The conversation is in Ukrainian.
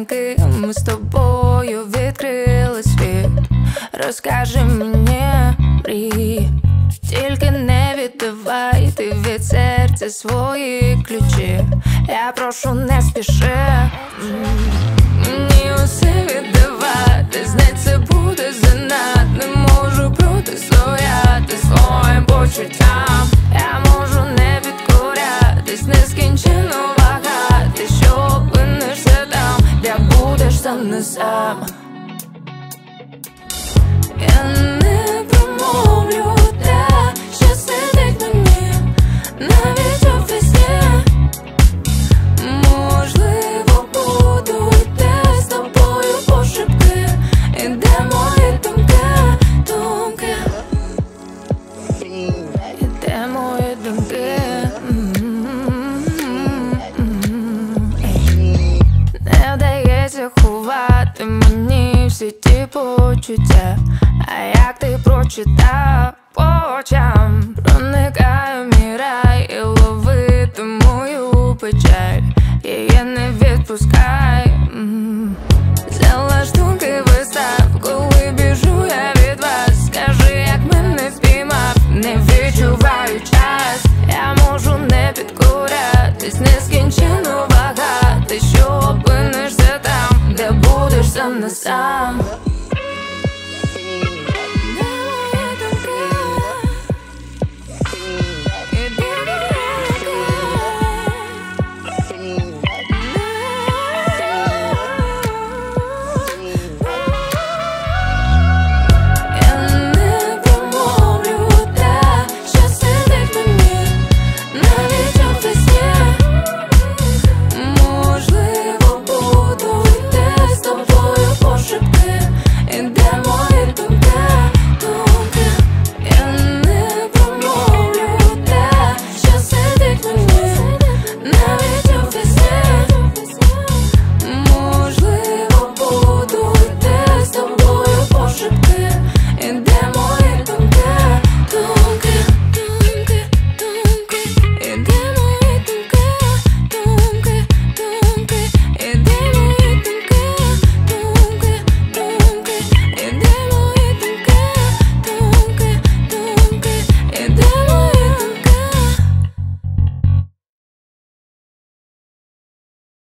думки, ми з тобою відкрили світ. Розкажи мені мрії, тільки не віддавай ти від серця свої ключі. Я прошу, не спіши мені усе віддавати, знать це буде занадто. Не можу протистояти своїм почуттям. Я можу не підкорятись, нескінченно вагати, що опинишся там, де будеш сам не сам. Я не промовлю те, що сидить мені навіть у весні. Можливо, буду йти з тобою пошепки, і де мої думки, думки, і де мої думки. Не вдається ховати мені всі ті почуття. А як ти прочитав по очам, проникаю в мій рай і ловити мою печаль. Її не відпускай, залиш думки.